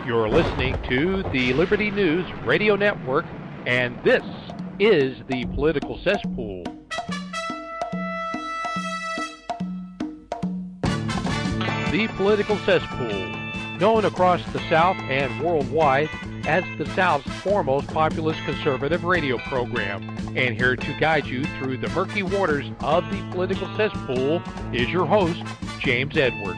You're listening to the Liberty News Radio Network, and this is the Political Cesspool. The Political Cesspool, known across the South and worldwide as the South's foremost populist conservative radio program. And here to guide you through the murky waters of the Political Cesspool is your host, James Edwards.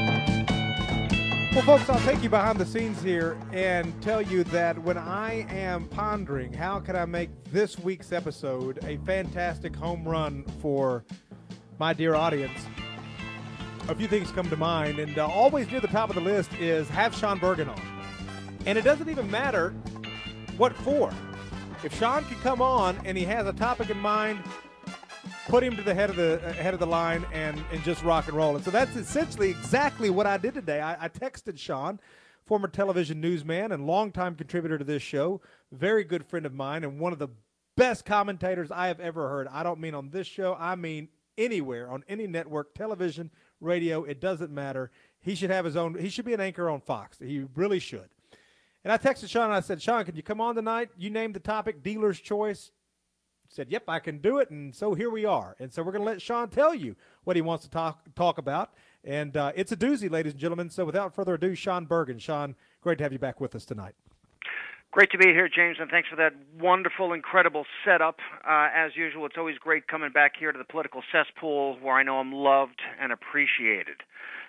Well, folks, I'll take you behind the scenes here and tell you that when I am pondering how can I make this week's episode a fantastic home run for my dear audience, a few things come to mind, and always near the top of the list is have Sean Bergen on. And it doesn't even matter what for. If Sean can come on and he has a topic in mind, put him to the head of the line and just rock and roll. And so that's essentially exactly what I did today. I texted Sean, former television newsman and longtime contributor to this show, very good friend of mine and one of the best commentators I have ever heard. I don't mean on this show. I mean anywhere, on any network, television, radio, it doesn't matter. He should have his own. He should be an anchor on Fox. He really should. And I texted Sean and I said, Sean, can you come on tonight? You named the topic, dealer's choice. Said, yep, I can do it, and so here we are. And so we're going to let Sean tell you what he wants to talk about. And it's a doozy, ladies and gentlemen. So without further ado, Sean Bergen. Sean, great to have you back with us tonight. Great to be here, James, and thanks for that wonderful, incredible setup. As usual, it's always great coming back here to the Political Cesspool where I know I'm loved and appreciated.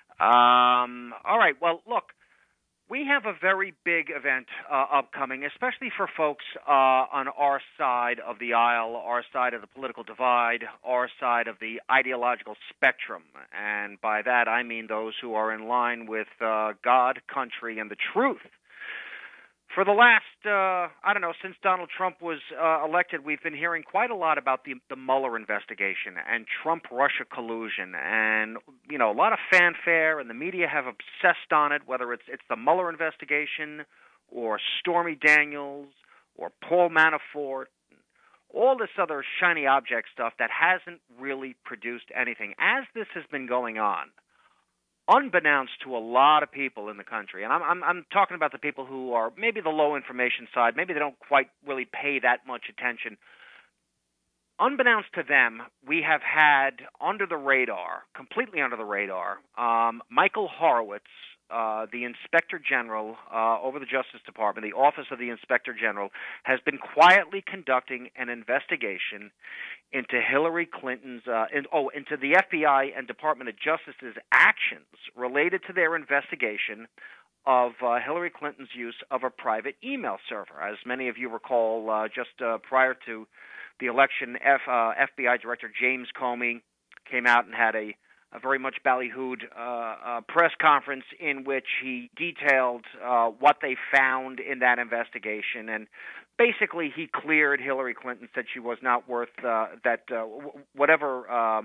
All right, well, look. We have a very big event upcoming, especially for folks on our side of the aisle, our side of the political divide, our side of the ideological spectrum. And by that, I mean those who are in line with God, country, and the truth. For the last, since Donald Trump was elected, we've been hearing quite a lot about the Mueller investigation and Trump-Russia collusion. And, a lot of fanfare, and the media have obsessed on it, whether it's the Mueller investigation or Stormy Daniels or Paul Manafort, all this other shiny object stuff that hasn't really produced anything. As this has been going on, unbeknownst to a lot of people in the country, and I'm talking about the people who are maybe the low information side, maybe they don't quite really pay that much attention. Unbeknownst to them, we have had under the radar, completely under the radar, Michael Horowitz, the Inspector General over the Justice Department, the Office of the Inspector General, has been quietly conducting an investigation into Hillary Clinton's, into the FBI and Department of Justice's actions related to their investigation of Hillary Clinton's use of a private email server. As many of you recall, just prior to the election, FBI Director James Comey came out and had a very much ballyhooed press conference in which he detailed what they found in that investigation. And basically he cleared Hillary Clinton, said she was not worth whatever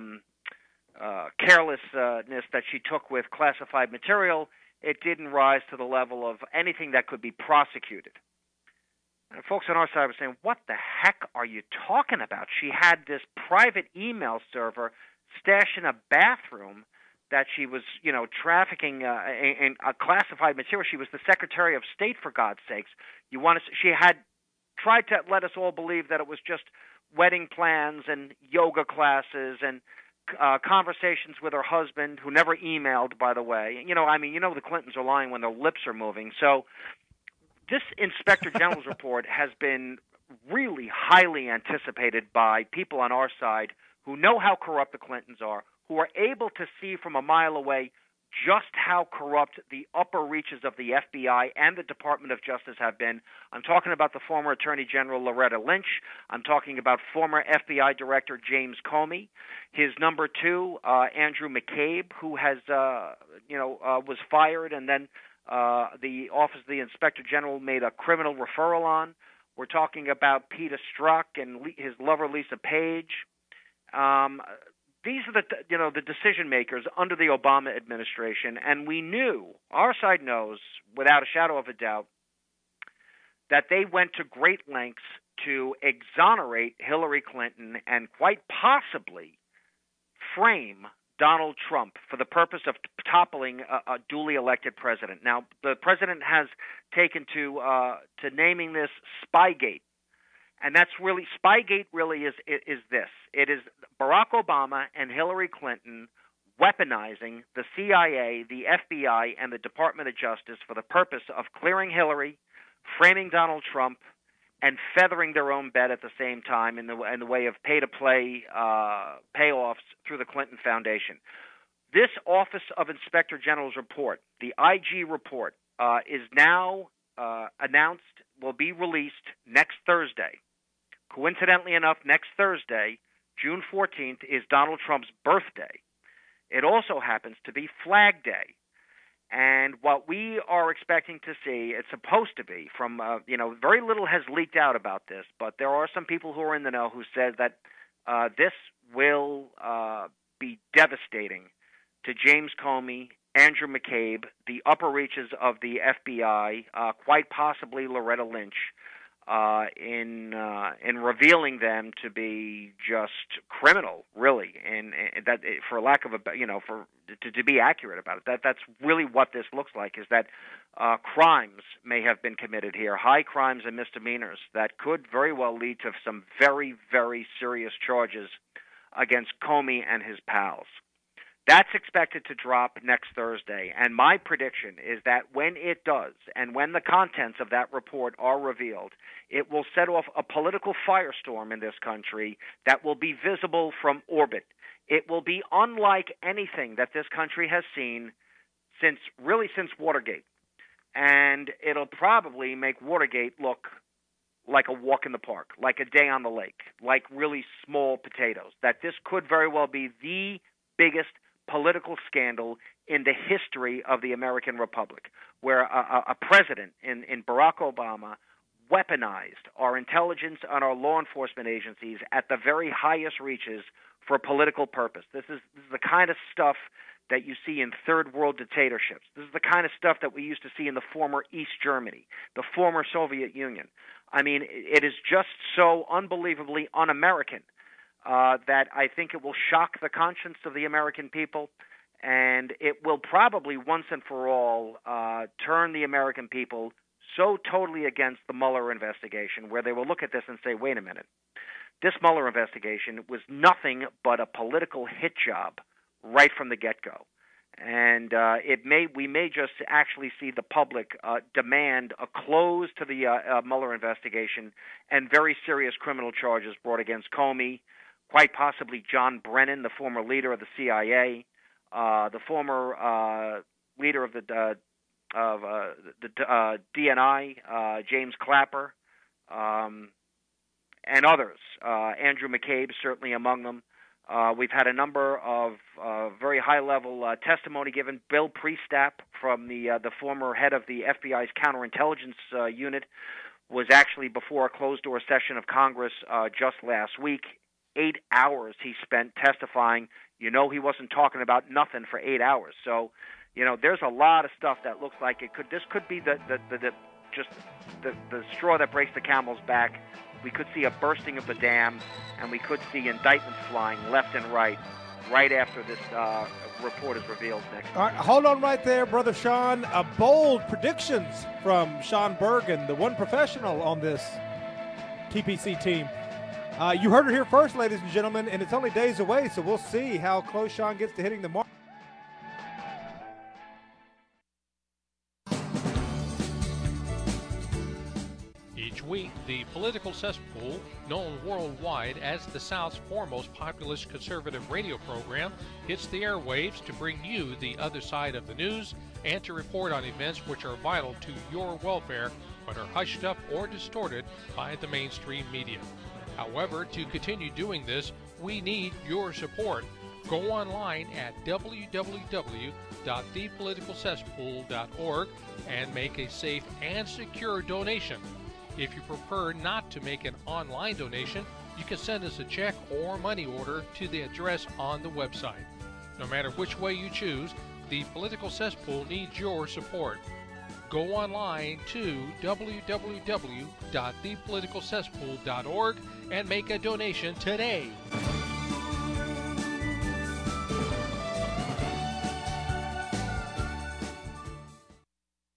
carelessness that she took with classified material, it didn't rise to the level of anything that could be prosecuted. And folks on our side were saying, what the heck are you talking about? She had this private email server stashed in a bathroom that she was, trafficking in classified material. She was the Secretary of State, for God's sakes. She had tried to let us all believe that it was just wedding plans and yoga classes and conversations with her husband, who never emailed, by the way. The Clintons are lying when their lips are moving. So this Inspector General's report has been really highly anticipated by people on our side who know how corrupt the Clintons are, who are able to see from a mile away just how corrupt the upper reaches of the FBI and the Department of Justice have been. I'm talking about the former Attorney General Loretta Lynch. I'm talking about former FBI Director James Comey, his number two, Andrew McCabe, who has, was fired, and then the Office of the Inspector General made a criminal referral on. We're talking about Peter Strzok and his lover Lisa Page. These are the decision makers under the Obama administration, and we knew, our side knows, without a shadow of a doubt, that they went to great lengths to exonerate Hillary Clinton and quite possibly frame Donald Trump for the purpose of toppling a duly elected president. Now, the president has taken to naming this Spygate, and that's really Spygate. Really is this? It is Barack Obama and Hillary Clinton weaponizing the CIA, the FBI, and the Department of Justice for the purpose of clearing Hillary, framing Donald Trump, and feathering their own bed at the same time in the way of pay-to-play payoffs through the Clinton Foundation. This Office of Inspector General's report, the IG report, is now announced, will be released next Thursday. Coincidentally enough, next Thursday, June 14th, is Donald Trump's birthday. It also happens to be Flag Day. And what we are expecting to see, it's supposed to be from, very little has leaked out about this, but there are some people who are in the know who said that this will be devastating to James Comey, Andrew McCabe, the upper reaches of the FBI, quite possibly Loretta Lynch, in revealing them to be just criminal, really, and that, for lack of a, to be accurate about it, that's really what this looks like, is that crimes may have been committed here, high crimes and misdemeanors that could very well lead to some very, very serious charges against Comey and his pals. That's expected to drop next Thursday, and my prediction is that when it does, and when the contents of that report are revealed, it will set off a political firestorm in this country that will be visible from orbit. It will be unlike anything that this country has seen since Watergate, and it'll probably make Watergate look like a walk in the park, like a day on the lake, like really small potatoes, that this could very well be the biggest political scandal in the history of the American Republic, where a president in Barack Obama weaponized our intelligence and our law enforcement agencies at the very highest reaches for political purpose. This is the kind of stuff that you see in third world dictatorships. This is the kind of stuff that we used to see in the former East Germany, the former Soviet Union. I mean, it is just so unbelievably un-American that I think it will shock the conscience of the American people, and it will probably once and for all turn the American people so totally against the Mueller investigation, where they will look at this and say, wait a minute, this Mueller investigation was nothing but a political hit job right from the get-go. And we may just actually see the public demand a close to the Mueller investigation and very serious criminal charges brought against Comey, quite possibly John Brennan, the former leader of the CIA, the former leader of the DNI, James Clapper, and others. Andrew McCabe certainly among them. We've had a number of very high-level testimony given. Bill Priestap, from the former head of the FBI's counterintelligence unit, was actually before a closed-door session of Congress just last week. 8 hours he spent testifying. He wasn't talking about nothing for 8 hours. So, there's a lot of stuff that looks like this could be the straw that breaks the camel's back. We could see a bursting of the dam, and we could see indictments flying left and right after this report is revealed next week. All right, hold on right there, Brother Sean. Bold predictions from Sean Bergen, the one professional on this TPC team. You heard it here first, ladies and gentlemen, and it's only days away, so we'll see how close Sean gets to hitting the mark. Each week, the Political Cesspool, known worldwide as the South's foremost populist conservative radio program, hits the airwaves to bring you the other side of the news and to report on events which are vital to your welfare but are hushed up or distorted by the mainstream media. However, to continue doing this, we need your support. Go online at www.thepoliticalcesspool.org and make a safe and secure donation. If you prefer not to make an online donation, you can send us a check or money order to the address on the website. No matter which way you choose, the Political Cesspool needs your support. Go online to www.thepoliticalcesspool.org and make a donation today.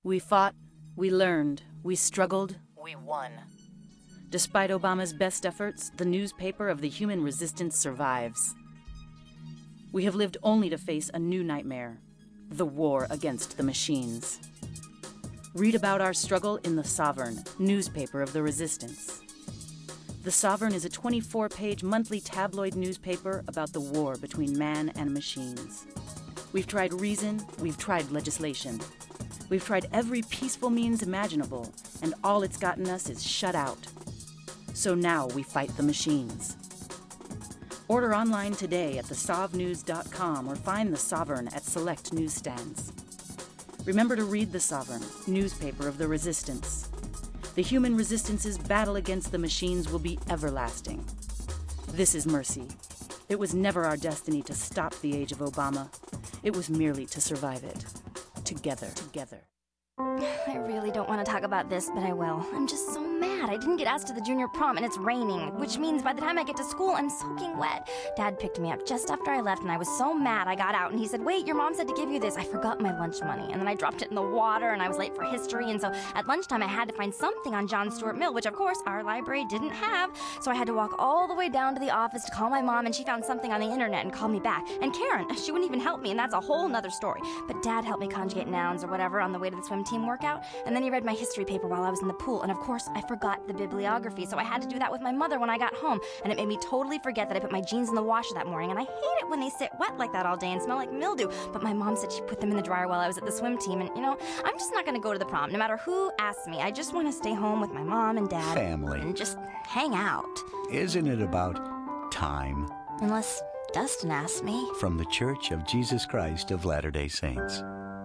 We fought, we learned, we struggled, we won. Despite Obama's best efforts, the newspaper of the human resistance survives. We have lived only to face a new nightmare, the war against the machines. Read about our struggle in The Sovereign, newspaper of the resistance. The Sovereign is a 24-page monthly tabloid newspaper about the war between man and machines. We've tried reason, we've tried legislation. We've tried every peaceful means imaginable, and all it's gotten us is shut out. So now we fight the machines. Order online today at thesovnews.com or find The Sovereign at select newsstands. Remember to read The Sovereign, newspaper of the resistance. The human resistance's battle against the machines will be everlasting. This is mercy. It was never our destiny to stop the age of Obama. It was merely to survive it. Together. I really don't want to talk about this, but I will. I'm just so mad. I didn't get asked to the junior prom and it's raining, which means by the time I get to school, I'm soaking wet. Dad picked me up just after I left and I was so mad I got out and he said, wait, your mom said to give you this. I forgot my lunch money and then I dropped it in the water and I was late for history, and so at lunchtime I had to find something on John Stuart Mill, which of course our library didn't have. So I had to walk all the way down to the office to call my mom, and she found something on the internet and called me back. And Karen, she wouldn't even help me, and that's a whole nother story. But Dad helped me conjugate nouns or whatever on the way to the swim team workout, and then he read my history paper while I was in the pool, and of course I forgot the bibliography, so I had to do that with my mother when I got home, and it made me totally forget that I put my jeans in the washer that morning, and I hate it when they sit wet like that all day and smell like mildew, but my mom said she put them in the dryer while I was at the swim team, and I'm just not gonna go to the prom, no matter who asks me. I just want to stay home with my mom and dad. Family. And just hang out. Isn't it about time? Unless Dustin asks me. From the Church of Jesus Christ of Latter-day Saints.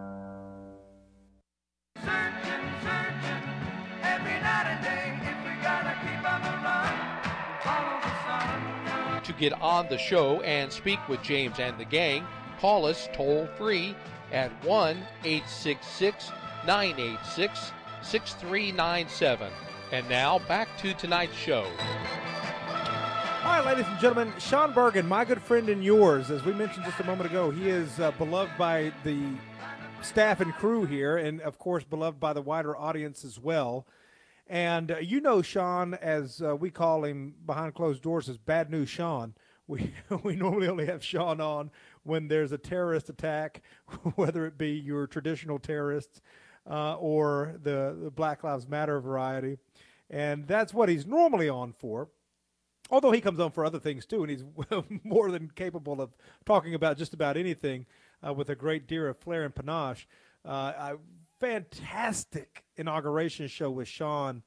To get on the show and speak with James and the gang, call us toll-free at 1-866-986-6397. And now, back to tonight's show. All right, ladies and gentlemen, Sean Bergen, my good friend and yours, as we mentioned just a moment ago, he is beloved by the staff and crew here, and, of course, beloved by the wider audience as well. And you know Sean, as we call him behind closed doors, as Bad News Sean. We normally only have Sean on when there's a terrorist attack, whether it be your traditional terrorists or the Black Lives Matter variety. And that's what he's normally on for. Although he comes on for other things too, and he's more than capable of talking about just about anything with a great deal of flair and panache. Fantastic inauguration show with Sean.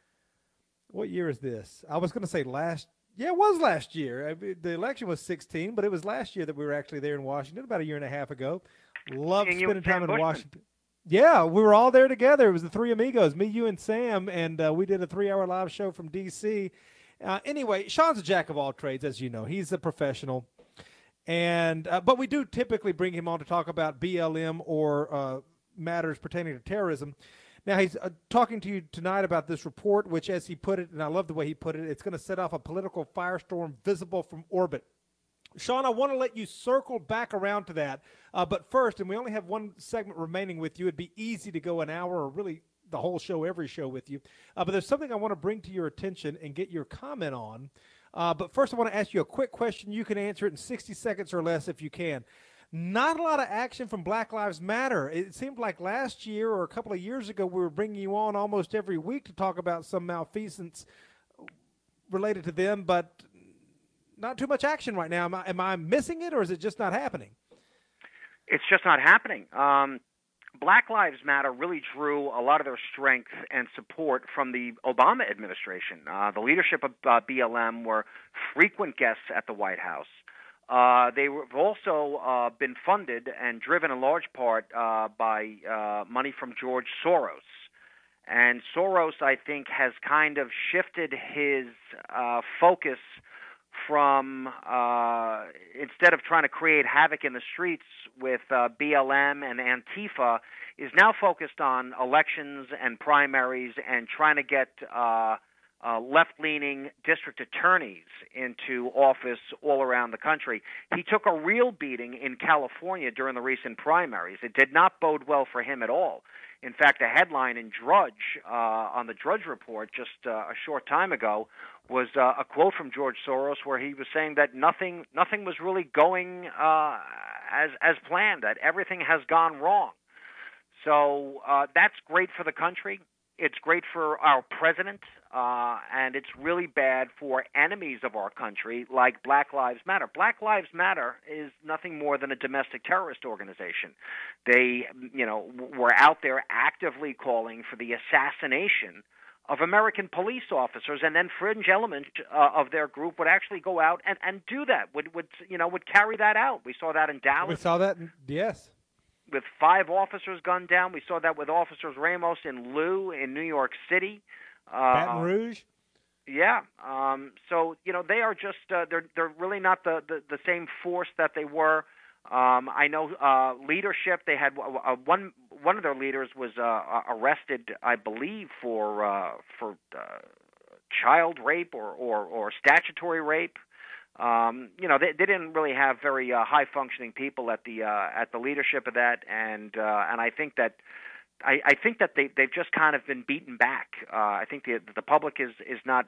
What year is this? I was going to say last. Yeah, it was last year. The election was 2016, but it was last year that we were actually there in Washington, about a year and a half ago. Loved spending time in Washington. Yeah, we were all there together. It was the three amigos, me, you, and Sam, and we did a 3-hour live show from D.C. Anyway, Sean's a jack of all trades, as you know. He's a professional. And but we do typically bring him on to talk about BLM or matters pertaining to terrorism. Now, he's talking to you tonight about this report, which, as he put it, and I love the way he put it, it's going to set off a political firestorm visible from orbit. Sean, I want to let you circle back around to that. But first, and we only have one segment remaining with you, it'd be easy to go an hour or really the whole show, every show with you. But there's something I want to bring to your attention and get your comment on. But first, I want to ask you a quick question. You can answer it in 60 seconds or less if you can. Not a lot of action from Black Lives Matter. It seemed like last year or a couple of years ago we were bringing you on almost every week to talk about some malfeasance related to them, but not too much action right now. Am I missing it, or is it just not happening? It's just not happening. Black Lives Matter really drew a lot of their strength and support from the Obama administration. The leadership of BLM were frequent guests at the White House. They've also been funded and driven in large part by money from George Soros. And Soros, I think, has kind of shifted his focus from, instead of trying to create havoc in the streets with BLM and Antifa, is now focused on elections and primaries and trying to get left-leaning district attorneys into office all around the country. He took a real beating in California during the recent primaries. It did not bode well for him at all. In fact, a headline in Drudge, on the Drudge Report just a short time ago, was a quote from George Soros where he was saying that nothing was really going as planned, that everything has gone wrong. So that's great for the country. It's great for our president, and it's really bad for enemies of our country like Black Lives Matter. Black Lives Matter is nothing more than a domestic terrorist organization. They, were out there actively calling for the assassination of American police officers, and then fringe elements of their group would actually go out and do that, would carry that out. We saw that in Dallas. We saw that, yes. With 5 officers gunned down. We saw that with Officers Ramos and Liu in New York City. Baton Rouge? Yeah. So, they are just, they're really not the same force that they were. I know leadership, they had one of their leaders was arrested, I believe, for child rape or statutory rape. They didn't really have very high functioning people at the leadership of that, and I think that they've just kind of been beaten back. I think the public is not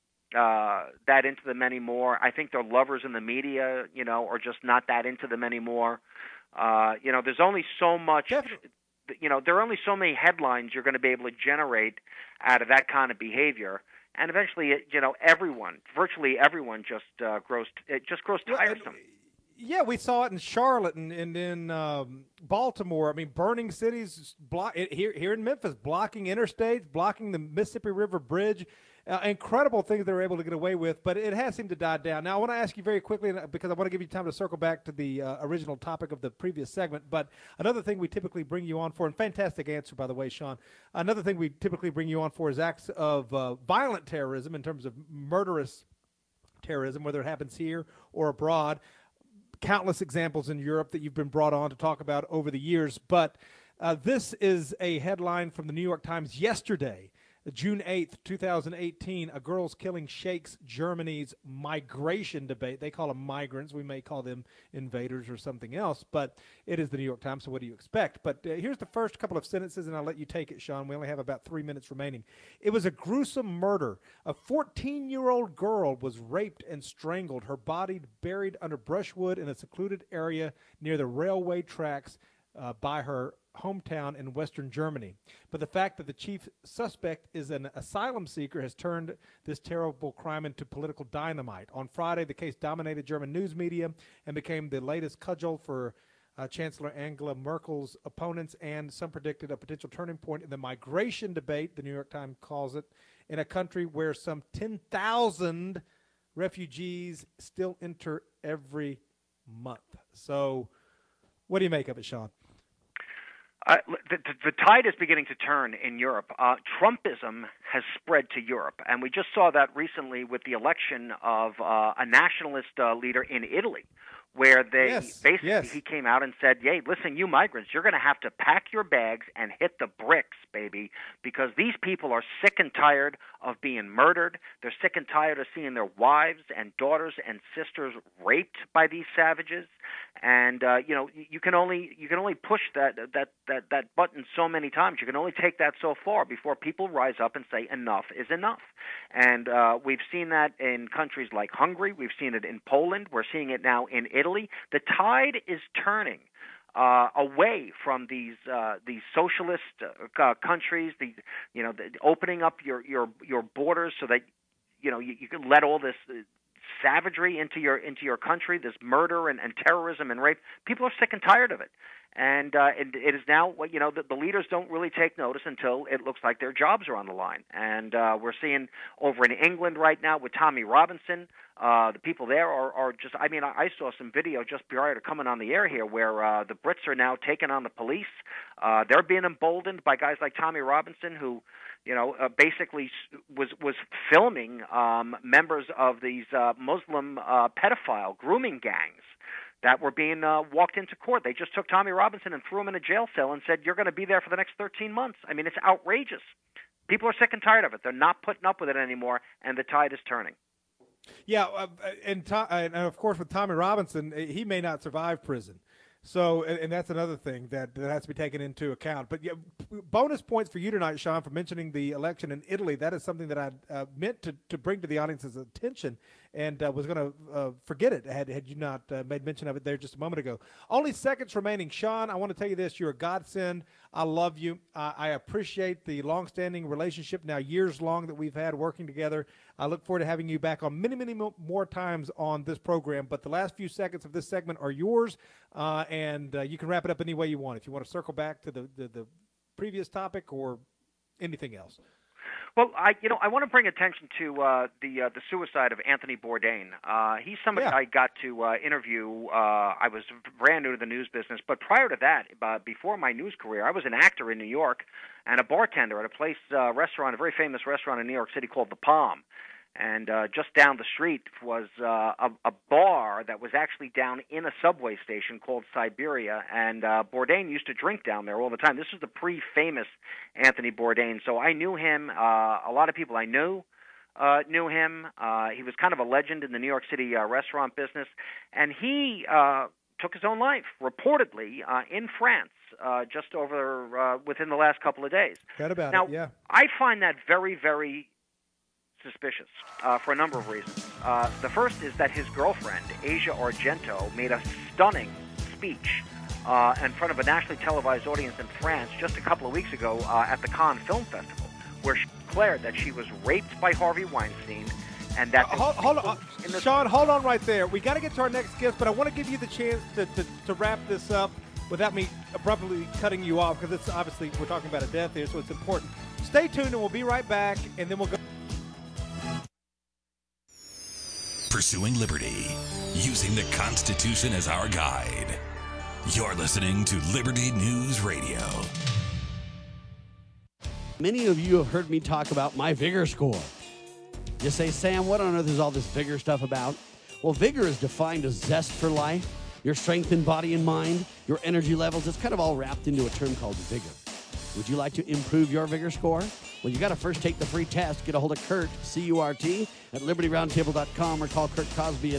that into them anymore. I think their lovers in the media, are just not that into them anymore. There's only so much. There are only so many headlines you're going to be able to generate out of that kind of behavior. And eventually, virtually everyone just grows tiresome. Yeah, we saw it in Charlotte and in Baltimore. I mean, burning cities here in Memphis, blocking interstates, blocking the Mississippi River Bridge. Incredible things they were able to get away with, but it has seemed to die down. Now, I want to ask you very quickly, because I want to give you time to circle back to the original topic of the previous segment, but another thing we typically bring you on for, and fantastic answer, by the way, Sean, another thing we typically bring you on for is acts of violent terrorism in terms of murderous terrorism, whether it happens here or abroad. Countless examples in Europe that you've been brought on to talk about over the years, but this is a headline from the New York Times yesterday. June 8th, 2018, a girls killing shakes Germany's migration debate. They call them migrants. We may call them invaders or something else, but it is the New York Times, so what do you expect? But here's the first couple of sentences, and I'll let you take it, Sean. We only have about 3 minutes remaining. It was a gruesome murder. A 14-year-old girl was raped and strangled, her body buried under brushwood in a secluded area near the railway tracks by her hometown in western Germany. But the fact that the chief suspect is an asylum seeker has turned this terrible crime into political dynamite. On Friday, the case dominated German news media and became the latest cudgel for Chancellor Angela Merkel's opponents, and some predicted a potential turning point in the migration debate, the New York Times calls it, in a country where some 10,000 refugees still enter every month. So what do you make of it, Sean? The tide is beginning to turn in Europe. Trumpism has spread to Europe, and we just saw that recently with the election of a nationalist leader in Italy, where he came out and said, "Hey, listen, you migrants, you're going to have to pack your bags and hit the bricks, baby, because these people are sick and tired of being murdered. They're sick and tired of seeing their wives and daughters and sisters raped by these savages." And you can only push that button so many times. You can only take that so far before people rise up and say enough is enough. And we've seen that in countries like Hungary. We've seen it in Poland. We're seeing it now in Italy. The tide is turning away from these socialist countries. Opening up your borders so that you can let all this savagery into your country, this murder and terrorism and rape. People are sick and tired of it. And it is now, the leaders don't really take notice until it looks like their jobs are on the line. And we're seeing over in England right now with Tommy Robinson, the people there are just, I saw some video just prior to coming on the air here where the Brits are now taking on the police. They're being emboldened by guys like Tommy Robinson, who basically was filming members of these Muslim pedophile grooming gangs that were being walked into court. They just took Tommy Robinson and threw him in a jail cell and said, "You're going to be there for the next 13 months." I mean, it's outrageous. People are sick and tired of it. They're not putting up with it anymore, and the tide is turning. Yeah, and of course with Tommy Robinson, he may not survive prison. So, and that's another thing that has to be taken into account. But yeah, bonus points for you tonight, Sean, for mentioning the election in Italy. That is something that I meant to bring to the audience's attention, and was going to forget it had you not made mention of it there just a moment ago. Only seconds remaining. Sean, I want to tell you this. You're a godsend. I love you. I appreciate the long-standing relationship, now years long, that we've had working together. I look forward to having you back on many, many more times on this program. But the last few seconds of this segment are yours, and you can wrap it up any way you want. If you want to circle back to the previous topic or anything else. Well, I want to bring attention to the suicide of Anthony Bourdain. He's somebody I got to interview. I was brand new to the news business, but prior to that, before my news career, I was an actor in New York and a bartender at a restaurant, a very famous restaurant in New York City called The Palm. And just down the street was a bar that was actually down in a subway station called Siberia, and Bourdain used to drink down there all the time. This was the pre-famous Anthony Bourdain, so I knew him. A lot of people I knew him. He was kind of a legend in the New York City restaurant business, and he took his own life, reportedly, in France just over within the last couple of days. Read about it, yeah. I find that very, very suspicious for a number of reasons. The first is that his girlfriend, Asia Argento, made a stunning speech in front of a nationally televised audience in France just a couple of weeks ago at the Cannes Film Festival, where she declared that she was raped by Harvey Weinstein, and that... hold on. Sean, hold on right there. We got to get to our next guest, but I want to give you the chance to wrap this up without me abruptly cutting you off, because it's obviously, we're talking about a death here, so it's important. Stay tuned, and we'll be right back, and then we'll go... Pursuing liberty, using the Constitution as our guide. You're listening to Liberty News Radio. Many of you have heard me talk about my Vigor score. You say, Sam, what on earth is all this Vigor stuff about? Well, Vigor is defined as zest for life, your strength in body and mind, your energy levels. It's kind of all wrapped into a term called Vigor. Would you like to improve your Vigor score? Well, you got to first take the free test. Get a hold of Kurt, C-U-R-T, at LibertyRoundtable.com, or call Kurt Cosby at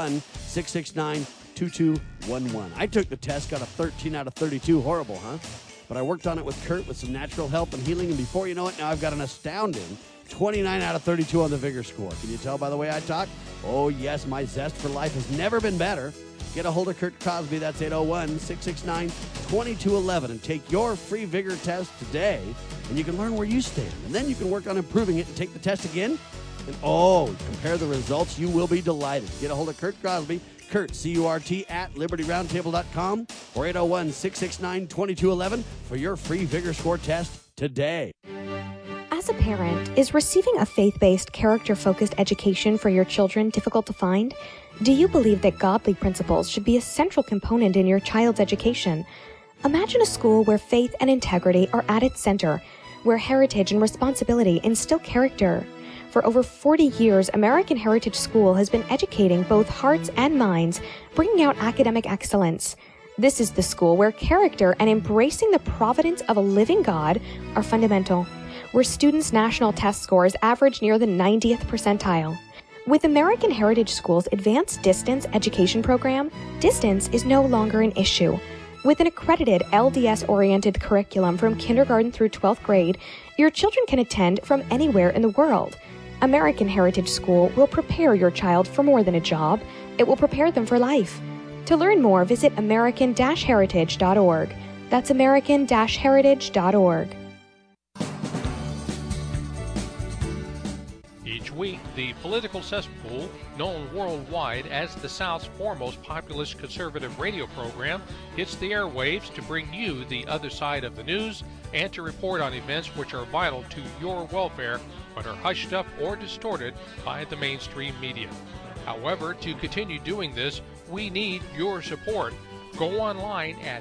801-669-2211. I took the test, got a 13 out of 32. Horrible, huh? But I worked on it with Kurt with some natural help and healing, and before you know it, now I've got an astounding 29 out of 32 on the Vigor score. Can you tell by the way I talk? Oh, yes, my zest for life has never been better. Get a hold of Kurt Cosby. That's 801-669-2211. And take your free Vigor test today, and you can learn where you stand. And then you can work on improving it and take the test again. And, compare the results. You will be delighted. Get a hold of Kurt Cosby. Kurt, C-U-R-T, at LibertyRoundtable.com, or 801-669-2211 for your free Vigor score test today. As a parent, is receiving a faith-based, character-focused education for your children difficult to find? Do you believe that godly principles should be a central component in your child's education? Imagine a school where faith and integrity are at its center, where heritage and responsibility instill character. For over 40 years, American Heritage School has been educating both hearts and minds, bringing out academic excellence. This is the school where character and embracing the providence of a living God are fundamental, where students' national test scores average near the 90th percentile. With American Heritage School's advanced distance education program, distance is no longer an issue. With an accredited LDS-oriented curriculum from kindergarten through 12th grade, your children can attend from anywhere in the world. American Heritage School will prepare your child for more than a job. It will prepare them for life. To learn more, visit American-Heritage.org. That's American-Heritage.org. Each week, the Political Cesspool, known worldwide as the South's foremost populist conservative radio program, hits the airwaves to bring you the other side of the news and to report on events which are vital to your welfare but are hushed up or distorted by the mainstream media. However, to continue doing this, we need your support. Go online at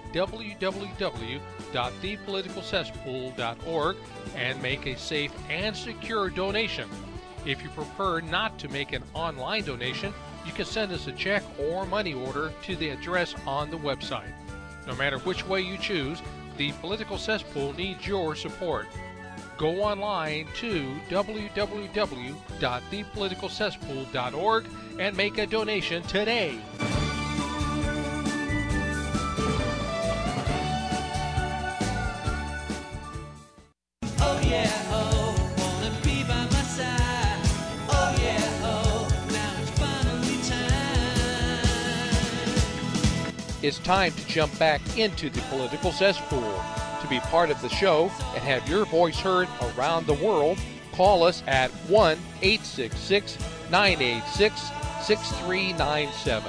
www.thepoliticalcesspool.org and make a safe and secure donation. If you prefer not to make an online donation, you can send us a check or money order to the address on the website. No matter which way you choose, the Political Cesspool needs your support. Go online to www.thepoliticalcesspool.org and make a donation today. yeah, oh, wanna be by my side. Oh yeah, oh, now it's finally time. It's time to jump back into the political cesspool. To be part of the show and have your voice heard around the world, call us at 1-866-986-6397.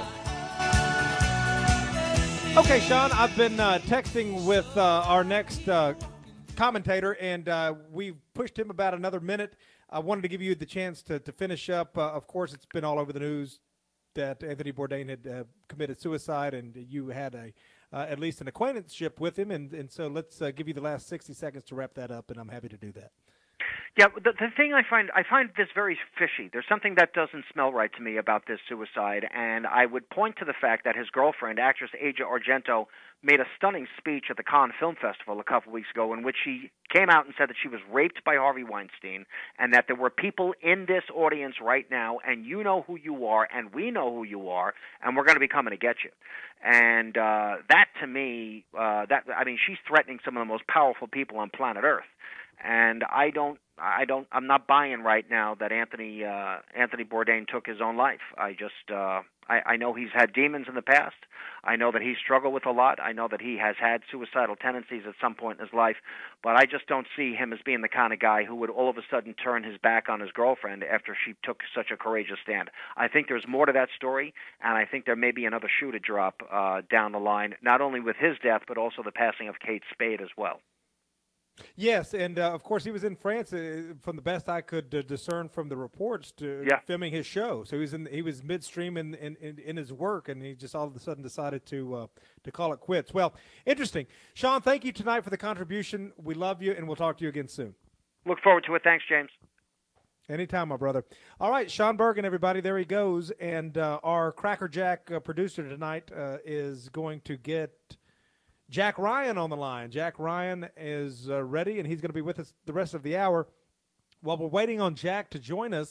Okay, Sean, I've been texting with our next commentator, and we've pushed him about another minute. I wanted to give you the chance to finish up. Of course, it's been all over the news that Anthony Bourdain had committed suicide, and you had at least an acquaintanceship with him, and so let's give you the last 60 seconds to wrap that up, and I'm happy to do that. Yeah, the thing I find this very fishy. There's something that doesn't smell right to me about this suicide, and I would point to the fact that his girlfriend, actress Asia Argento, made a stunning speech at the Cannes Film Festival a couple weeks ago in which she came out and said that she was raped by Harvey Weinstein and that there were people in this audience right now, and you know who you are, and we know who you are, and we're going to be coming to get you. And that, to me, she's threatening some of the most powerful people on planet Earth. And I'm not buying right now that Anthony Bourdain took his own life. I know he's had demons in the past. I know that he's struggled with a lot. I know that he has had suicidal tendencies at some point in his life, but I just don't see him as being the kind of guy who would all of a sudden turn his back on his girlfriend after she took such a courageous stand. I think there's more to that story, and I think there may be another shoe to drop down the line, not only with his death, but also the passing of Kate Spade as well. Yes, and of course he was in France, from the best I could discern from the reports, filming his show. So he was midstream in his work, and he just all of a sudden decided to call it quits. Well, interesting. Sean, thank you tonight for the contribution. We love you, and we'll talk to you again soon. Look forward to it. Thanks, James. Anytime, my brother. All right, Sean Bergen, everybody, there he goes. And our Cracker Jack producer tonight is going to get Jack Ryan on the line. Jack Ryan is ready, and he's going to be with us the rest of the hour. While we're waiting on Jack to join us,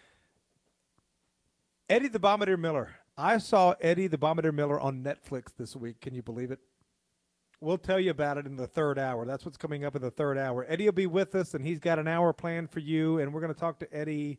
Eddie the Bombardier Miller. I saw Eddie the Bombardier Miller on Netflix this week. Can you believe it? We'll tell you about it in the third hour. That's what's coming up in the third hour. Eddie will be with us, and he's got an hour planned for you, and we're going to talk to Eddie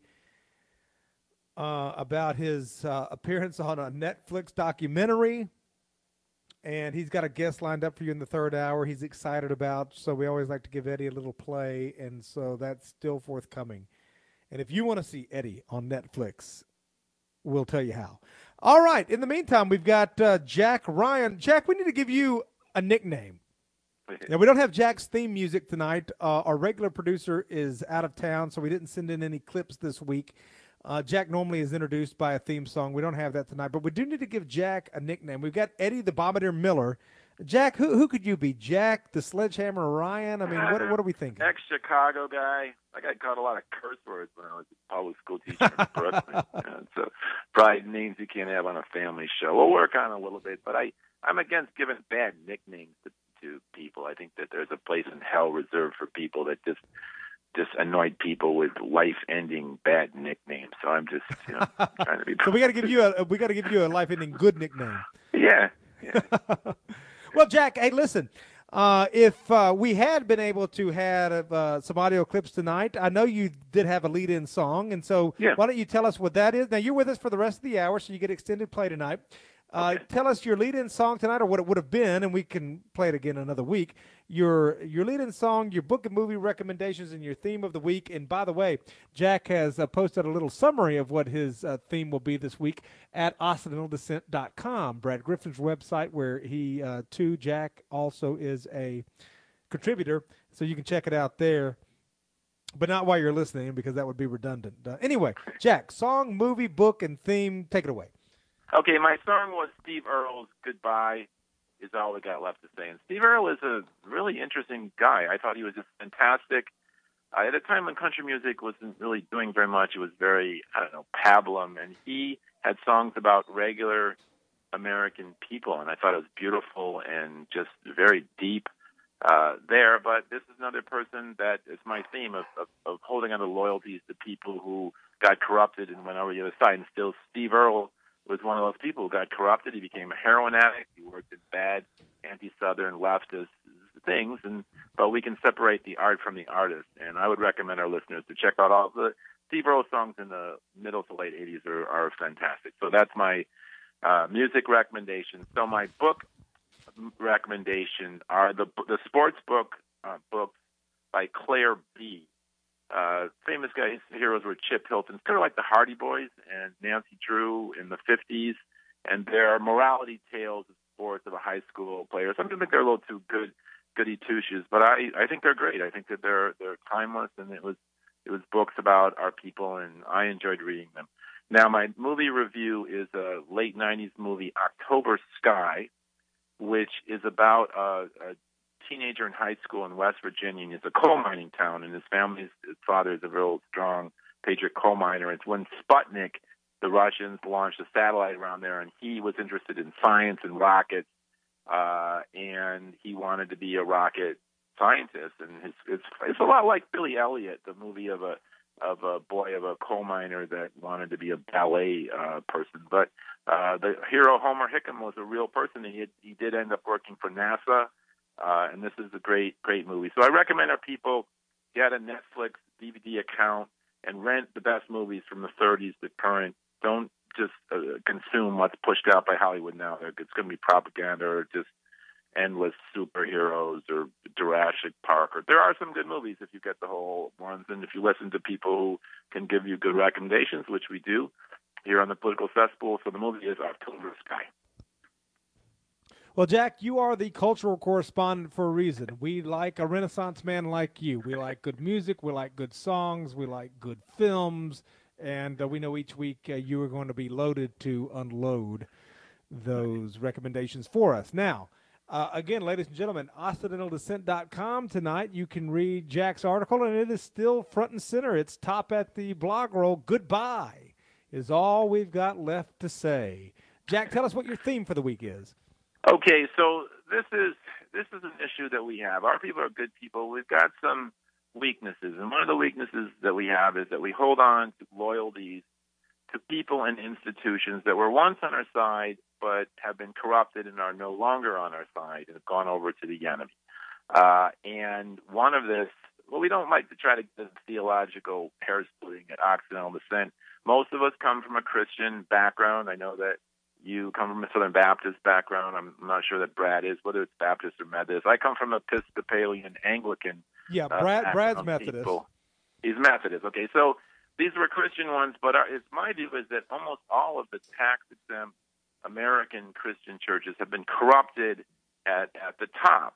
about his appearance on a Netflix documentary. And he's got a guest lined up for you in the third hour he's excited about. So we always like to give Eddie a little play, and so that's still forthcoming. And if you want to see Eddie on Netflix, we'll tell you how. All right. In the meantime, we've got Jack Ryan. Jack, we need to give you a nickname. Now, we don't have Jack's theme music tonight. Our regular producer is out of town, so we didn't send in any clips this week. Jack normally is introduced by a theme song. We don't have that tonight, but we do need to give Jack a nickname. We've got Eddie the Bombardier Miller. Jack, who could you be? Jack the Sledgehammer Ryan? I mean, what are we thinking? Ex-Chicago guy. I got caught a lot of curse words when I was a public school teacher in Brooklyn. So probably names you can't have on a family show. We'll work on it a little bit, but I'm against giving bad nicknames to people. I think that there's a place in hell reserved for people that just annoyed people with life-ending bad nicknames. So I'm just, trying to be. So we got to give you a life-ending good nickname. Yeah. Well, Jack, hey, listen. If we had been able to have some audio clips tonight, I know you did have a lead-in song, and so why don't you tell us what that is? Now you're with us for the rest of the hour, so you get extended play tonight. Okay. Tell us your lead-in song tonight, or what it would have been, and we can play it again another week. Your lead-in song, your book and movie recommendations, and your theme of the week. And by the way, Jack has posted a little summary of what his theme will be this week at OccidentalDescent.com, Brad Griffin's website, where he, too, Jack, also is a contributor, so you can check it out there. But not while you're listening, because that would be redundant. Anyway, Jack, song, movie, book, and theme, take it away. Okay, my song was Steve Earle's Goodbye Is All We Got Left to Say. And Steve Earle is a really interesting guy. I thought he was just fantastic. At a time when country music wasn't really doing very much, it was very, pablum. And he had songs about regular American people, and I thought it was beautiful and just very deep there. But this is another person that is my theme of holding on to loyalties to people who got corrupted and went over the other side. And still, Steve Earle was one of those people who got corrupted. He became a heroin addict. He worked in bad anti-Southern leftist things, but we can separate the art from the artist. And I would recommend our listeners to check out all the Steve Earle songs in the middle to late 80s are fantastic. So that's my music recommendation. So my book recommendation are the sports books by Claire B. Famous guys, heroes were Chip Hilton, kind of like the Hardy Boys and Nancy Drew in the 50s, and they're morality tales of sports of a high school player. Some people think they're a little too goody two-shoes, but I think they're great. I think that they're timeless, and it was books about our people, and I enjoyed reading them. Now, my movie review is a late 90s movie, October Sky, which is about a teenager in high school in West Virginia. And it's a coal mining town, and his father is a real strong patriot coal miner. It's when Sputnik, the Russians, launched a satellite around there, and he was interested in science and rockets, and he wanted to be a rocket scientist. And it's a lot like Billy Elliot, the movie of a boy of a coal miner that wanted to be a ballet person. But the hero Homer Hickam was a real person, and he did end up working for NASA. And this is a great movie. So I recommend our people get a Netflix DVD account and rent the best movies from the 30s to current. Don't just consume what's pushed out by Hollywood now. It's going to be propaganda or just endless superheroes or Jurassic Park. Or there are some good movies if you get the whole ones, and if you listen to people who can give you good recommendations, which we do here on the Political Cesspool. So the movie is October Sky. Well, Jack, you are the cultural correspondent for a reason. We like a Renaissance man like you. We like good music. We like good songs. We like good films. And we know each week you are going to be loaded to unload those recommendations for us. Now, again, ladies and gentlemen, OccidentalDescent.com tonight. You can read Jack's article, and it is still front and center. It's top at the blog roll. Goodbye is all we've got left to say. Jack, tell us what your theme for the week is. Okay, so this is an issue that we have. Our people are good people. We've got some weaknesses, and one of the weaknesses that we have is that we hold on to loyalties to people and institutions that were once on our side but have been corrupted and are no longer on our side and have gone over to the enemy. And one of this, well, we don't like to try to get theological hair-splitting at Occidental Descent. Most of us come from a Christian background. I know that you come from a Southern Baptist background. I'm not sure that Brad is, whether it's Baptist or Methodist. I come from Episcopalian Anglican. Yeah, Brad's Methodist. People. He's Methodist. Okay, so these were Christian ones, but it's my view is that almost all of the tax-exempt American Christian churches have been corrupted at the top.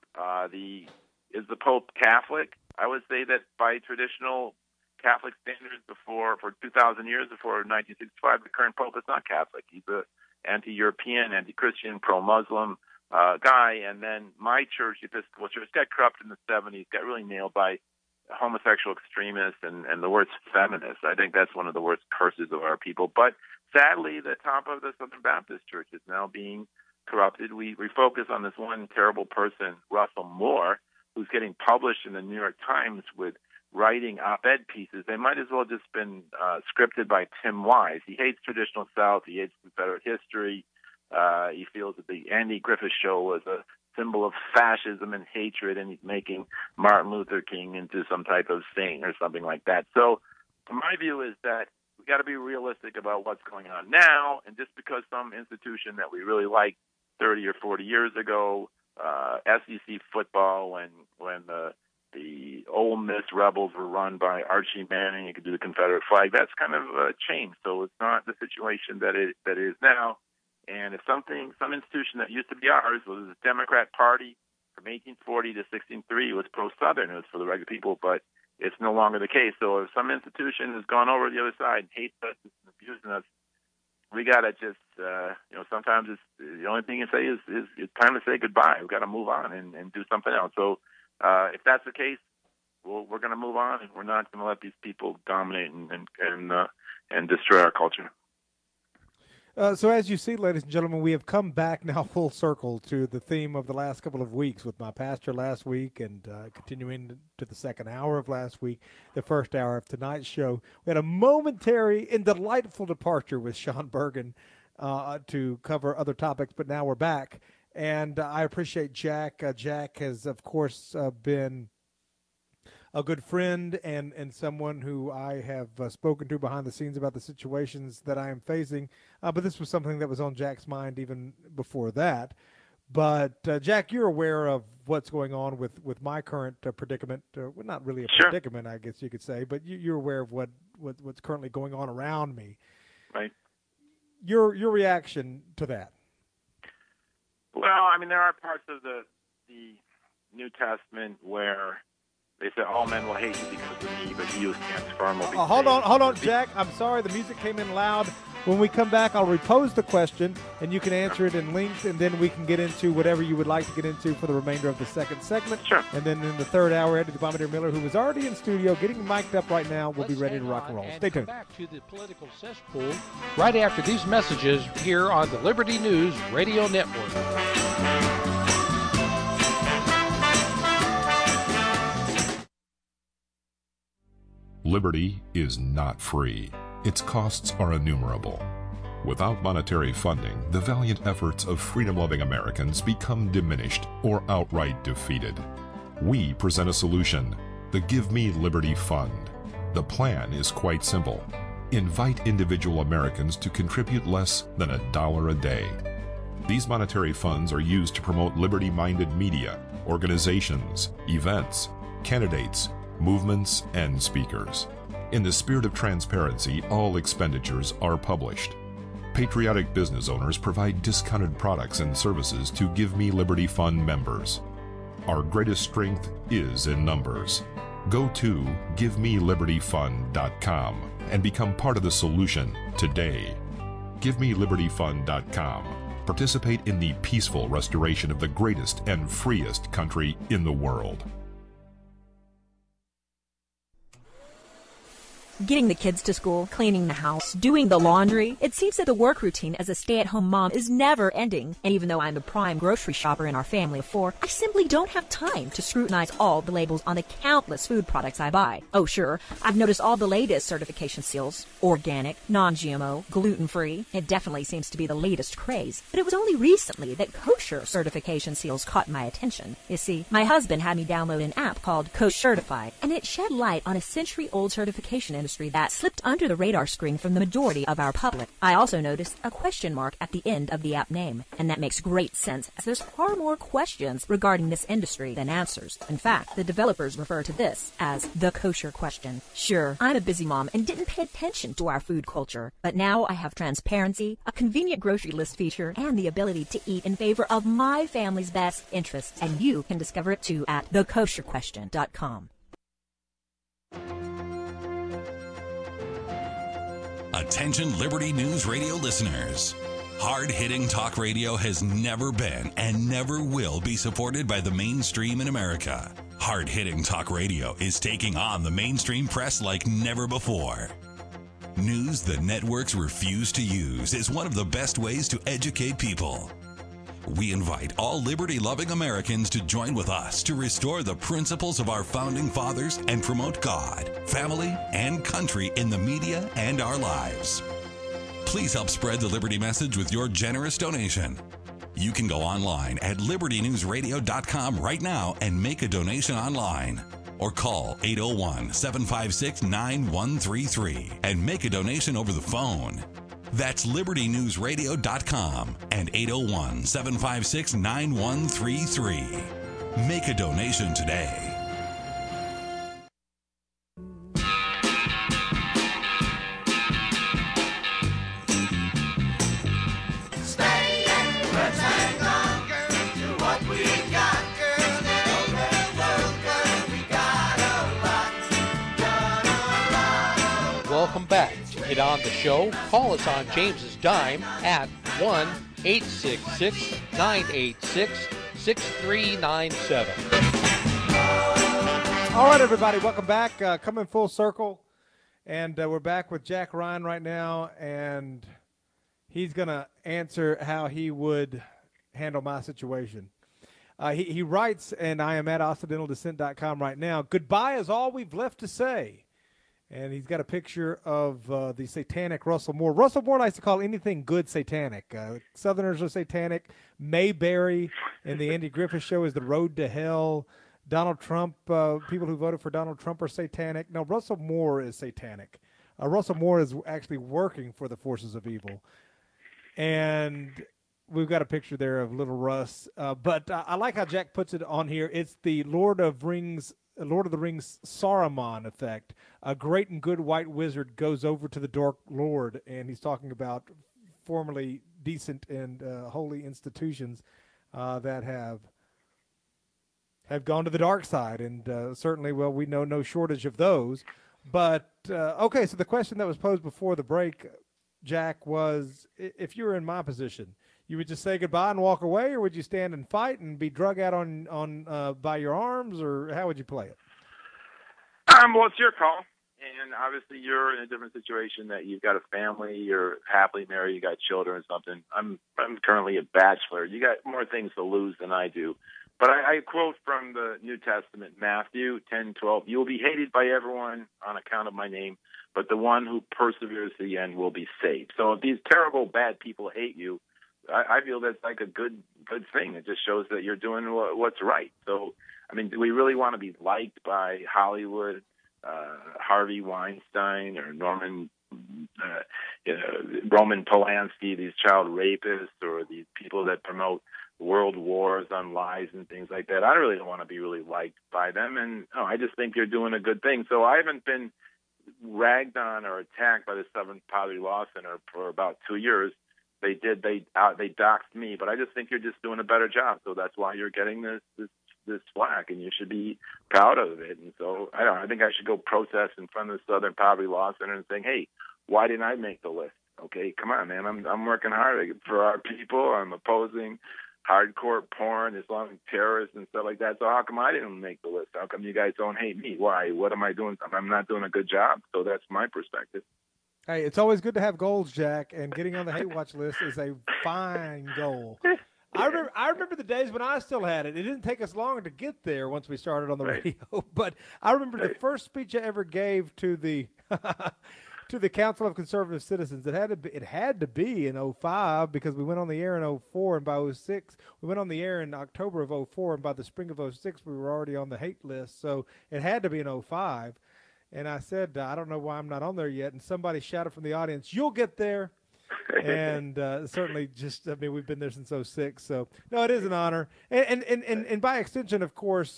Is the Pope Catholic? I would say that by traditional Catholic standards for 2,000 years, before 1965, the current Pope is not Catholic. He's a anti-European, anti-Christian, pro-Muslim guy. And then my church, the Episcopal Church, got corrupt in the 70s, got really nailed by homosexual extremists and the worst feminists. I think that's one of the worst curses of our people. But sadly, the top of the Southern Baptist Church is now being corrupted. We focus on this one terrible person, Russell Moore, who's getting published in the New York Times with writing op-ed pieces. They might as well have just been scripted by Tim Wise. He hates traditional South. He hates Confederate history. He feels that the Andy Griffith Show was a symbol of fascism and hatred, and he's making Martin Luther King into some type of saint or something like that. So my view is that we got to be realistic about what's going on now, and just because some institution that we really liked 30 or 40 years ago, SEC football, when the Ole Miss Rebels were run by Archie Manning, you could do the Confederate flag. That's kind of changed, so it's not the situation that it is now. And if some institution that used to be ours was the Democrat Party from 1840 to 1603 was pro-Southern, it was for the regular people, but it's no longer the case. So if some institution has gone over to the other side and hates us and abusing us, we got to just, sometimes it's the only thing you say is it's time to say goodbye. We've got to move on and do something else. So if that's the case, we're going to move on, and we're not going to let these people dominate and destroy our culture. So as you see, ladies and gentlemen, we have come back now full circle to the theme of the last couple of weeks with my pastor last week and continuing to the second hour of last week, the first hour of tonight's show. We had a momentary and delightful departure with Sean Bergen to cover other topics, but now we're back. And I appreciate Jack. Jack has, of course, been a good friend and someone who I have spoken to behind the scenes about the situations that I am facing. But this was something that was on Jack's mind even before that. But, Jack, you're aware of what's going on with my current predicament. Well, not really a predicament, I guess you could say, but you're aware of what's currently going on around me. Right. Your reaction to that? Well, I mean, there are parts of the New Testament where they say all men will hate you because of me, but he who stands firm will be saved. Hold on, Jack. I'm sorry, the music came in loud. When we come back, I'll repose the question, and you can answer it in length, and then we can get into whatever you would like to get into for the remainder of the second segment. Sure. And then in the third hour, Eddie the Bombardier Miller, who is already in studio, getting mic'd up right now, will be ready to rock and roll. Stay tuned. Back to the political cesspool right after these messages here on the Liberty News Radio Network. Liberty is not free. Its costs are innumerable. Without monetary funding, the valiant efforts of freedom-loving Americans become diminished or outright defeated. We present a solution, the Give Me Liberty Fund. The plan is quite simple. Invite individual Americans to contribute less than $1 a day. These monetary funds are used to promote liberty-minded media, organizations, events, candidates, movements, and speakers. In the spirit of transparency, all expenditures are published. Patriotic business owners provide discounted products and services to Give Me Liberty Fund members. Our greatest strength is in numbers. Go to GiveMeLibertyFund.com and become part of the solution today. GiveMeLibertyFund.com. Participate in the peaceful restoration of the greatest and freest country in the world. Getting the kids to school, cleaning the house, doing the laundry. It seems that the work routine as a stay-at-home mom is never ending. And even though I'm the prime grocery shopper in our family of 4, I simply don't have time to scrutinize all the labels on the countless food products I buy. Oh sure, I've noticed all the latest certification seals. Organic, non-GMO, gluten-free. It definitely seems to be the latest craze. But it was only recently that kosher certification seals caught my attention. You see, my husband had me download an app called Kosher Certified, and it shed light on a century-old certification industry that slipped under the radar screen from the majority of our public. I also noticed a question mark at the end of the app name, and that makes great sense as there's far more questions regarding this industry than answers. In fact, the developers refer to this as the kosher question. Sure, I'm a busy mom and didn't pay attention to our food culture, but now I have transparency, a convenient grocery list feature, and the ability to eat in favor of my family's best interests, and you can discover it too at thekosherquestion.com. Attention Liberty News Radio listeners. Hard-hitting talk radio has never been and never will be supported by the mainstream in America. Hard-hitting talk radio is taking on the mainstream press like never before. News the networks refuse to use is one of the best ways to educate people. We invite all liberty-loving Americans to join with us to restore the principles of our founding fathers and promote God, family, and country in the media and our lives. Please help spread the Liberty message with your generous donation. You can go online at libertynewsradio.com right now and make a donation online. Or call 801-756-9133 and make a donation over the phone. That's libertynewsradio.com and 801-756-9133. Make a donation today. Welcome back. To get on the show, call us on James's dime at 1-866-986-6397. All right, everybody, welcome back. Coming full circle, and we're back with Jack Ryan right now, and he's going to answer how he would handle my situation. He writes, and I am at OccidentalDescent.com right now, "Goodbye is all we've left to say. And he's got a picture of the satanic Russell Moore. Russell Moore likes to call anything good satanic. Southerners are satanic. Mayberry in the Andy Griffith Show is the road to hell. Donald Trump, people who voted for Donald Trump are satanic. No, Russell Moore is satanic. Russell Moore is actually working for the forces of evil. And we've got a picture there of little Russ. But I like how Jack puts it on here. It's the Lord of the Rings Saruman effect. A great and good white wizard goes over to the Dark Lord, and he's talking about formerly decent and holy institutions that have gone to the dark side, and certainly, well, we know no shortage of those. But okay, so the question that was posed before the break, Jack, was if you were in my position, you would just say goodbye and walk away, or would you stand and fight and be drug out on by your arms, or how would you play it? Well, it's your call, and obviously you're in a different situation. That you've got a family, you're happily married, you got children or something. I'm currently a bachelor. You got more things to lose than I do. But I quote from the New Testament, Matthew 10:12. You will be hated by everyone on account of my name, but the one who perseveres to the end will be saved. So if these terrible, bad people hate you, I feel that's like a good thing. It just shows that you're doing what's right. So, I mean, do we really want to be liked by Hollywood, Harvey Weinstein, or Roman Polanski, these child rapists, or these people that promote world wars on lies and things like that? I really don't want to be really liked by them. And I just think you're doing a good thing. So I haven't been ragged on or attacked by the Southern Poverty Law Center for about 2 years. They doxed me, but I just think you're just doing a better job. So that's why you're getting this flack, and you should be proud of it. And so I think I should go protest in front of the Southern Poverty Law Center and saying, hey, why didn't I make the list? Okay, come on, man. I'm working hard for our people. I'm opposing hardcore porn, Islamic terrorists, and stuff like that. So how come I didn't make the list? How come you guys don't hate me? Why? What am I doing? I'm not doing a good job. So that's my perspective. Hey, it's always good to have goals, Jack, and getting on the hate watch list is a fine goal. I remember the days when I still had it. It didn't take us long to get there once we started on the radio. But I remember the first speech I ever gave to the to the Council of Conservative Citizens. It had to be in 2005 because we went on the air in 2004, and by 2006 we went on the air in October of 2004, and by the spring of 2006 we were already on the hate list. So it had to be in 2005. And I said, I don't know why I'm not on there yet. And somebody shouted from the audience, "You'll get there." And certainly we've been there since 2006. So, no, it is an honor. And by extension, of course,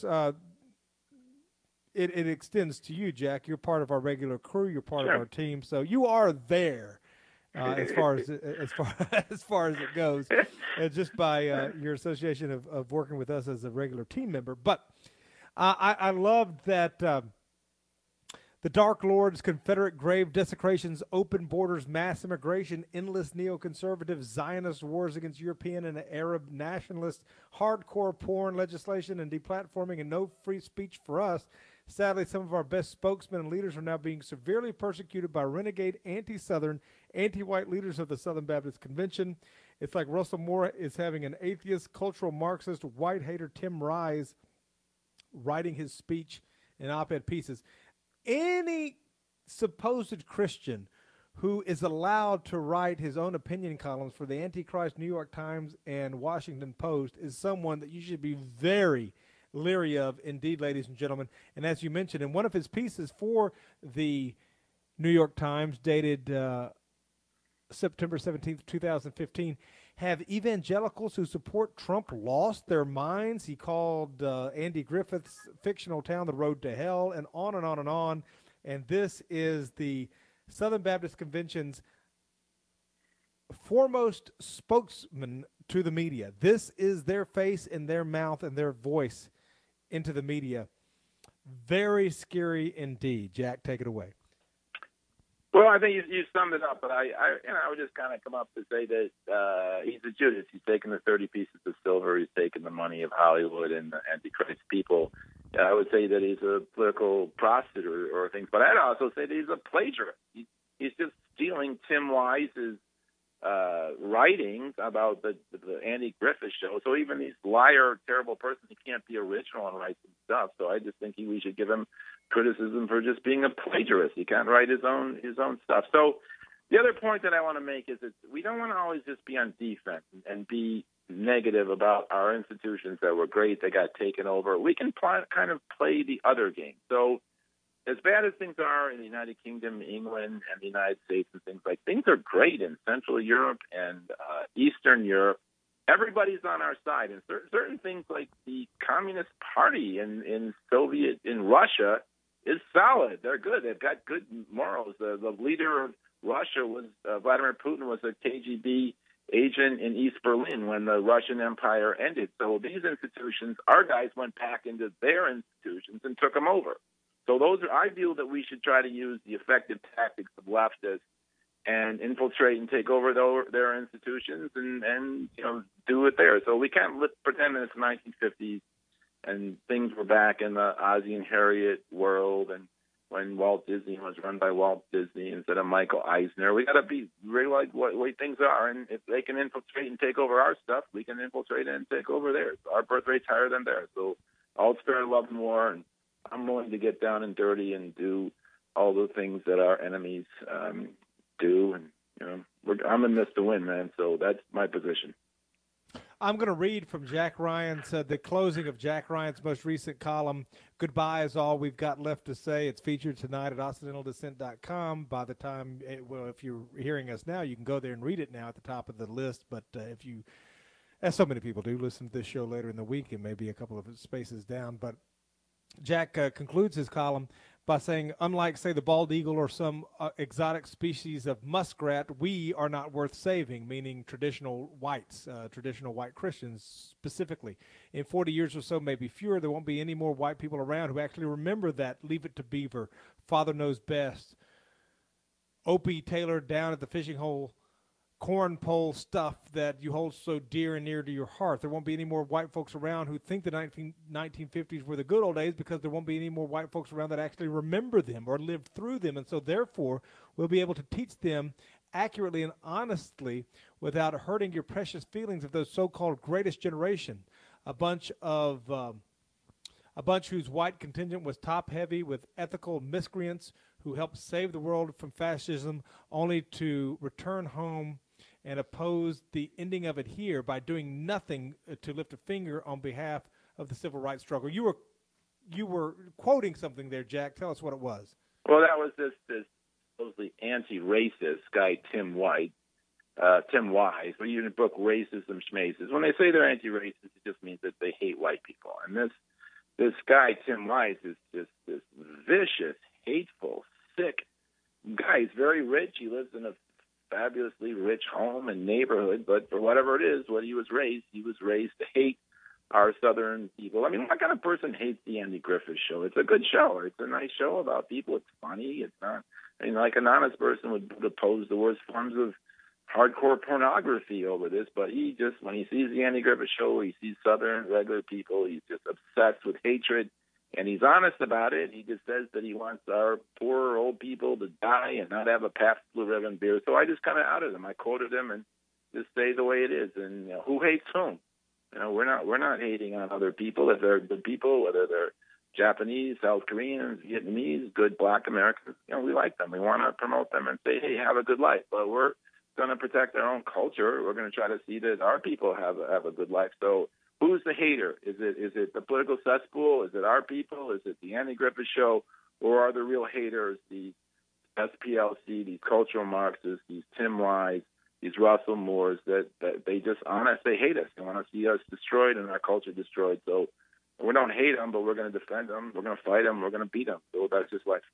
it extends to you, Jack. You're part of our regular crew. You're part of our team. So you are there as far as it goes, just by your association of working with us as a regular team member. But I loved that the Dark Lords, Confederate grave desecrations, open borders, mass immigration, endless neoconservative Zionist wars against European and Arab nationalists, hardcore porn legislation and deplatforming, and no free speech for us. Sadly, some of our best spokesmen and leaders are now being severely persecuted by renegade anti-Southern, anti-white leaders of the Southern Baptist Convention. It's like Russell Moore is having an atheist, cultural Marxist, white hater Tim Rise writing his speech in op-ed pieces. Any supposed Christian who is allowed to write his own opinion columns for the Antichrist, New York Times, and Washington Post is someone that you should be very leery of indeed, ladies and gentlemen. And as you mentioned, in one of his pieces for the New York Times, dated September 17th, 2015, have evangelicals who support Trump lost their minds? He called Andy Griffith's fictional town the road to hell, and on and on and on. And this is the Southern Baptist Convention's foremost spokesman to the media. This is their face and their mouth and their voice into the media. Very scary indeed. Jack, take it away. Well, I think you summed it up, but I would just kind of come up to say that he's a Judas. He's taken the 30 pieces of silver. He's taken the money of Hollywood and the Antichrist people. I would say that he's a political prostitute or things, but I'd also say that he's a plagiarist. He's just stealing Tim Wise's writings about the Andy Griffith Show. So even these liar, terrible person, he can't be original and write some stuff. So I just think we should give him criticism for just being a plagiarist. He can't write his own stuff. So the other point that I want to make is that we don't want to always just be on defense and be negative about our institutions that were great, that got taken over. We can kind of play the other game. So as bad as things are in the United Kingdom, England, and the United States and things are great in Central Europe and Eastern Europe. Everybody's on our side. And certain things like the Communist Party in Russia is solid. They're good. They've got good morals. The leader of Russia was Vladimir Putin was a KGB agent in East Berlin when the Russian Empire ended. So these institutions, our guys went back into their institutions and took them over. So I feel that we should try to use the effective tactics of leftists and infiltrate and take over their institutions and do it there. So we can't pretend that it's the 1950s and things were back in the Ozzie and Harriet world and when Walt Disney was run by Walt Disney instead of Michael Eisner. We got to be realize what way things are, and if they can infiltrate and take over our stuff, we can infiltrate and take over theirs. Our birth rate's higher than theirs. So all's fair in love and war, and I'm willing to get down and dirty and do all the things that our enemies do. And I'm in this to win, man. So that's my position. I'm going to read from Jack Ryan's, the closing of Jack Ryan's most recent column, Goodbye is All We've Got Left to Say. It's featured tonight at OccidentalDescent.com. By the time, if you're hearing us now, you can go there and read it now at the top of the list. But if you, as so many people do, listen to this show later in the week, it may be a couple of spaces down. But Jack concludes his column by saying, unlike, say, the bald eagle or some exotic species of muskrat, we are not worth saving, meaning traditional whites, traditional white Christians specifically. In 40 years or so, maybe fewer, there won't be any more white people around who actually remember that Leave It to Beaver, Father Knows Best, Opie Taylor down at the fishing hole, corn pole stuff that you hold so dear and near to your heart. There won't be any more white folks around who think the 1950s were the good old days because there won't be any more white folks around that actually remember them or lived through them. And so therefore, we'll be able to teach them accurately and honestly without hurting your precious feelings of those so-called greatest generation, a bunch whose white contingent was top-heavy with ethical miscreants who helped save the world from fascism only to return home and oppose the ending of it here by doing nothing to lift a finger on behalf of the civil rights struggle. You were quoting something there, Jack. Tell us what it was. Well, that was this supposedly anti-racist guy, Tim Wise. When you in the book Racism Schmaces, when they say they're anti-racist, it just means that they hate white people. And this guy, Tim Wise, is just this vicious, hateful, sick guy. He's very rich. He lives in a fabulously rich home and neighborhood, but for whatever it is, what he was raised to hate our Southern people. I mean, what kind of person hates the Andy Griffith Show? It's a good show. It's a nice show about people. It's funny. It's not, like an honest person would oppose the worst forms of hardcore pornography over this, but he just, when he sees the Andy Griffith Show, he sees Southern regular people, he's just obsessed with hatred. And he's honest about it. He just says that he wants our poor old people to die and not have a Pabst Blue Ribbon beer. So I just kind of outed him. I quoted him and just say the way it is. And who hates whom? We're not hating on other people. If they're good people, whether they're Japanese, South Koreans, Vietnamese, good Black Americans, we like them. We want to promote them and say, hey, have a good life. But we're going to protect our own culture. We're going to try to see that our people have a good life. So who's the hater? Is it the political cesspool? Is it our people? Is it the Andy Griffith Show? Or are the real haters the SPLC, these cultural Marxists, these Tim Wise, these Russell Moores that they just they hate us. They want to see us destroyed and our culture destroyed. So we don't hate them, but we're going to defend them. We're going to fight them. We're going to beat them. So that's just life.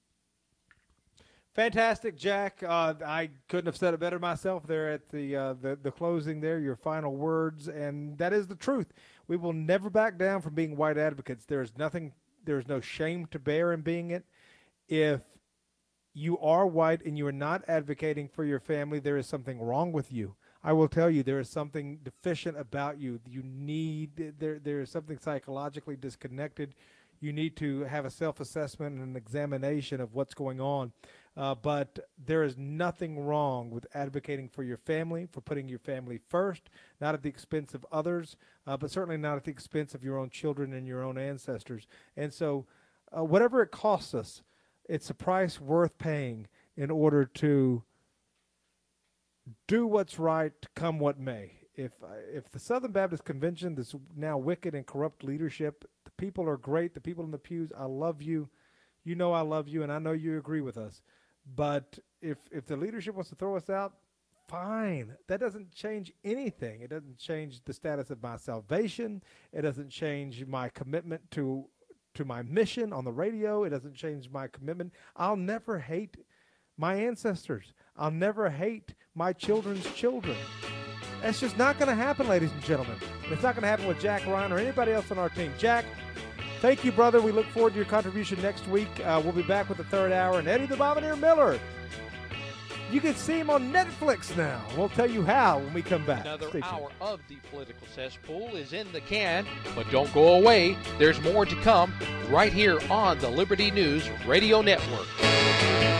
Fantastic, Jack. I couldn't have said it better myself there at the closing there, your final words, and that is the truth. We will never back down from being white advocates. There is no shame to bear in being it. If you are white and you are not advocating for your family, there is something wrong with you. I will tell you, there is something deficient about you. There is something psychologically disconnected. you need to have a self-assessment and an examination of what's going on. But there is nothing wrong with advocating for your family, for putting your family first, not at the expense of others, but certainly not at the expense of your own children and your own ancestors. And so whatever it costs us, it's a price worth paying in order to do what's right, come what may. If the Southern Baptist Convention, this now wicked and corrupt leadership, the people are great, the people in the pews, I love you. You know I love you, and I know you agree with us. But if the leadership wants to throw us out, fine. That doesn't change anything. It doesn't change the status of my salvation. It doesn't change my commitment to my mission on the radio. It doesn't change my commitment. I'll never hate my ancestors. I'll never hate my children's children. That's just not going to happen, ladies and gentlemen. It's not going to happen with Jack Ryan or anybody else on our team. Jack, thank you, brother. We look forward to your contribution next week. We'll be back with the third hour. And Eddie the Bombardier Miller, you can see him on Netflix now. We'll tell you how when we come back. Another hour of the Political Cesspool is in the can, but don't go away. There's more to come right here on the Liberty News Radio Network.